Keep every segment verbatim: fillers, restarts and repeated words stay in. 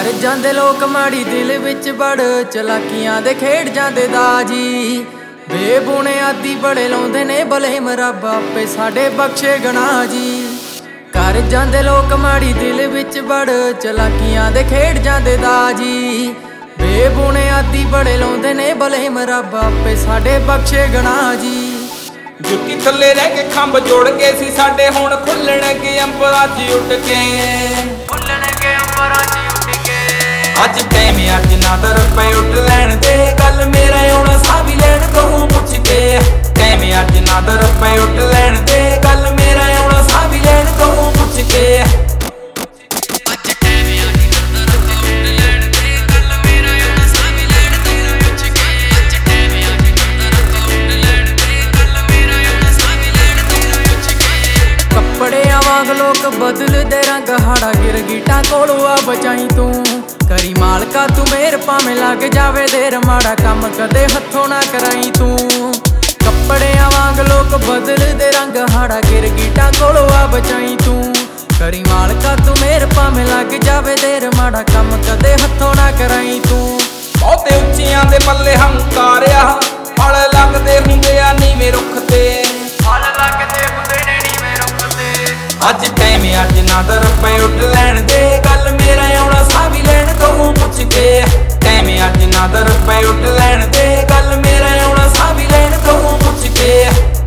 ਕਰ ਜਾਂਦੇ ਲੋਕ ਮਾੜੀ ਦਿਲ ਵਿੱਚ ਬੜ ਚਲਾਕੀਆਂ ਦੇ ਖੇਡ ਜਾਂਦੇ ਦਾਜੀ। ਬੇਬੁਨਿਆਦੀ ਬੜੇ ਲਾਉਂਦੇ ਨੇ ਬਲੇਮ ਰੱਬ ਆਪੇ ਸਾਡੇ ਬਖਸ਼ੇ ਗੁਨਾਹ ਜੀ। ਕਰ ਜਾਂਦੇ ਲੋਕ ਮਾੜੀ ਦਿਲ ਵਿੱਚ ਬੜ ਚਲਾਕੀਆਂ ਦੇ ਖੇਡ ਜਾਂਦੇ ਦਾਜੀ। ਬੇਬੁਨਿਆਦੀ ਬੜੇ ਲਾਉਂਦੇ ਨੇ ਬਲੇਮ ਰੱਬ ਆਪੇ ਸਾਡੇ ਬਖਸ਼ੇ ਗੁਨਾਹ ਜੀ। ਜੁੱਤੀ ਥੱਲੇ ਰਹਿ ਕੇ ਖੰਭ ਜੋੜ ਕੇ ਸੀ ਸਾਡੇ ਹੁਣ ਖੁੱਲਣਗੇ ਅੰਬਰਾਂ 'ਚ ਉੱਡ ਕੇ ਖੁੱਲਣਗੇ ਅੰਬਰਾਂ 'ਚ ਉੱਡ ਕੇ। ਅੱਜ ਟਾਈਮ ਅੱਜ ਨਾ ਦਰ ਪਏ ਉੱਡ ਲੈਣ ਦੇ ਗੱਲ ਮੇਰਾ ਆਉਣਾ ਸਾਹ ਵੀ ਲੈਣ ਤੋਂ ਪੁੱਛ ਕੇ। ਟਾਈਮ ਅੱਜ ਨਾ ਦਰ ਪਏ ਉੱਡ ਲੈਣ ਦੇ ਗੱਲ ਮੇਰਾ ਆਉਣਾ ਸਾਹ ਵੀ ਲੈਣ ਤੋਂ ਪੁੱਛ ਕੇ। ਕੱਪੜਿਆਂ ਵਾਂਗ ਲੋਕ ਬਦਲਦੇ ਰੰਗ ਹਾੜਾ ਗਿਰ ਗੀਟਾਂ ਕੋਲੋਂ ਆ ਬਚਾਈ ਤੂੰ। ਕਰੀ ਮਾਲਕਾ ਤੂੰ ਮੇਰ ਭਾਵੇਂ ਲੱਗ ਜਾਵੇ ਦੇਰ ਮਾੜਾ ਕੰਮ ਕਦੇ ਹੱਥੋਂ ਨਾ ਕਰਾਈ ਤੂੰ। ਕੱਪੜਿਆਂ ਵਾਂਗ ਲੋਕ ਬਦਲਦੇ ਰੰਗ ਹਾੜਾ ਗਿਰ ਗੀਟਾਂ ਕੋਲੋਂ ਆ ਬਚਾਈ ਤੂੰ। ਕਰੀ ਮਾਲਕਾ ਤੂੰ ਮੇਰ ਭਾਵੇਂ ਲੱਗ ਜਾਵੇ ਦੇਰ ਮਾੜਾ ਕੰਮ ਕਦੇ ਹੱਥੋਂ ਨਾ ਕਰਾਈ ਤੂੰ। ਬਹੁਤੇ ਉੱਚੀਆਂ ਦੇ ਪੱਲੇ ਹੰਕਾਰਿਆ ਫਲ ਲੱਗਦੇ ਹੁੰਦੇ ਆ ਨੀਵੇਂ ਰੁੱਖ ਤੇ ਫਲ ਲੱਗਦੇ ਹੁੰਦੇ ਨੇ ਨੀਵੇਂ ਰੁੱਖ ਤੇ। ਅੱਜ ਟਾਈਮ ਅੱਜ ਨਾ ਦਰ ਪਏ ਉੱਡ ਲੈਣ ਦੇ ਗੱਲ ਮੇਰਾ ਆਉਣਾ ਸਾਹ ਵੀ ਲੈਣ ਤੋਂ ਪੁੱਛ ਕੇ। ਟਾਈਮ ਅੱਜ ਨਾ ਦਰ ਪਏ ਉੱਡ ਲੈਣ ਦੇ ਗੱਲ ਮੇਰਾ ਆਉਣਾ ਸਾਹ ਵੀ ਲੈਣ ਤੋਂ ਪੁੱਛ ਕੇ।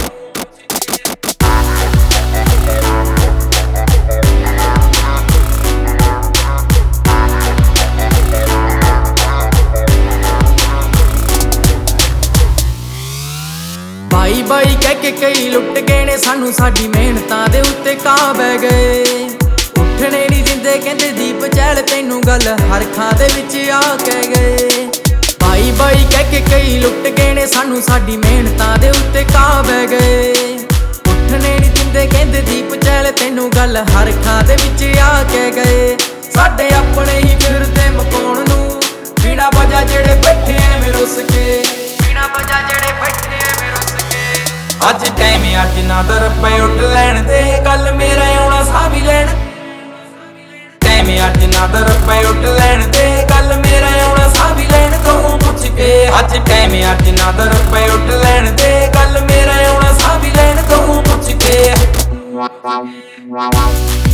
ਬਾਈ ਬਾਈ ਕਹਿ ਕੇ ਕਈ ਲੁੱਟ ਗਏ ਨੇ ਸਾਨੂੰ ਸਾਡੀ ਮਿਹਨਤਾਂ ਦੇ ਉੱਤੇ ਕਾਂ ਬਹਿ ਗਏ। ਉੱਠਣੇ ਨਹੀਂ ਦਿੰਦੇ ਕਹਿੰਦੇ ਦੀਪ ਚਹਿਲ ਤੈਨੂੰ ਗੱਲ ਹਰ ਖਾਂ ਦੇ ਵਿੱਚ ਆ ਕਹਿ ਗਏ। ਬਾਈ ਬਾਈ ਕਹਿ ਕੇ ਕਈ ਲੁੱਟ ਗਏ ਨੇ ਸਾਨੂੰ ਸਾਡੀ ਮਿਹਨਤਾਂ ਦੇ ਉੱਤੇ ਕਾਂ ਬਹਿ ਗਏ। ਉੱਠਣੇ ਨਹੀਂ ਦਿੰਦੇ ਕਹਿੰਦੇ ਦੀਪ ਚਹਿਲ ਤੈਨੂੰ ਗੱਲ ਹਰ ਖਾਂ ਦੇ ਵਿੱਚ ਆ ਕਹਿ ਗਏ। ਸਾਡੇ ਆਪਣੇ ਹੀ ਫਿਰਦੇ ਮਕਾਉਣ ਨੂੰ ਬਿਨਾਂ ਵਜ੍ਹਾ ਜਿਹੜੇ ਬੈਠੇ ਐਵੇਂ ਰੁੱਸ ਕੇ। ਬਿਨਾਂ ਵਜ੍ਹਾ ਜਿਹੜੇ ਬੈਠੇ ਐਵੇਂ ਰੁੱਸ ਕੇ। ਅੱਜ ਟਾਈਮ ਅੱਜ ਨਾ ਦਰ ਪਏ ਉੱਡ ਲੈਣ ਦੇ ਗੱਲ ਮੇਰਾ ਆਉਣਾ ਸਾਹ ਵੀ ਲੈਣ। ਟਾਈਮ ਅੱਜ ਨਾ ਦਰ ਪਏ ਉੱਡ ਲੈਣ ਦੇ ਗੱਲ ਮੇਰਾ ਆਉਣਾ ਸਾਹ ਵੀ ਲੈਣ ਤੋਂ ਪੁੱਛ ਕੇ। ਅੱਜ ਟਾਈਮ ਅੱਜ ਨਾ ਦਰ ਪਏ ਉੱਡ ਲੈਣ ਦੇ ਗੱਲ ਮੇਰਾ ਆਉਣਾ ਸਾਹ ਵੀ ਲੈਣ ਤੋਂ ਪੁੱਛ ਕੇ।